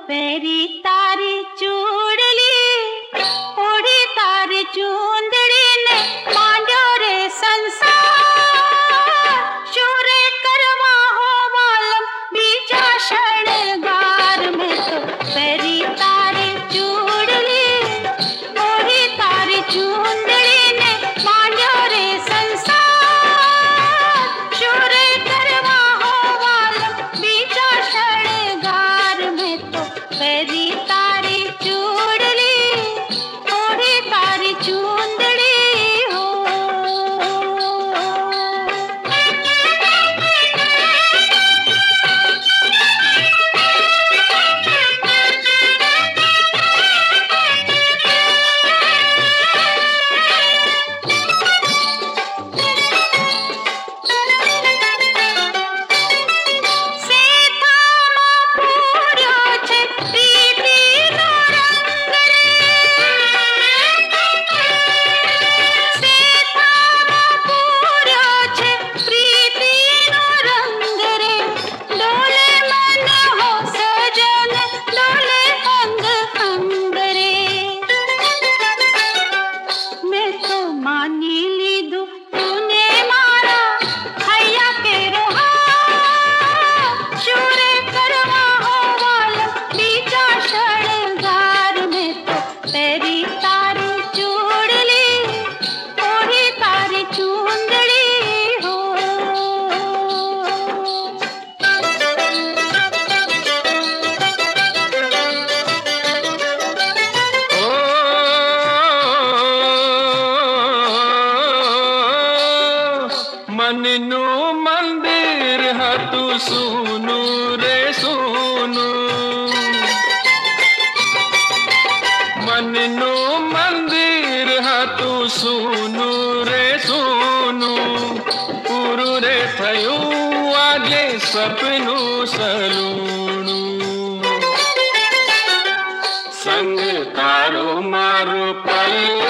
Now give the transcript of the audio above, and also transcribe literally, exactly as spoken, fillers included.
पैरी तारी चूड़ली ओढ़ी तारी चूंदड़ी ने मांड्यो रे संसार शोरे करवा हो वालम बीजा शणगार में तो पैरी तारी चूड़ली ओढ़ी तारी चूंदड़ी ने मांड्यो रे संसार शोरे करवा हो वालम बीजा शणगार में तो पैरी तारी चूड़ली ओढ़ी तारी चूंदड़ी हो। मननु मंदिर हतु सुनु रे सुनु मननु मंदिर हतु सुनु रे सुनु पुरु रे थयु आगे सपनु सलूणु संग तारो मारो पल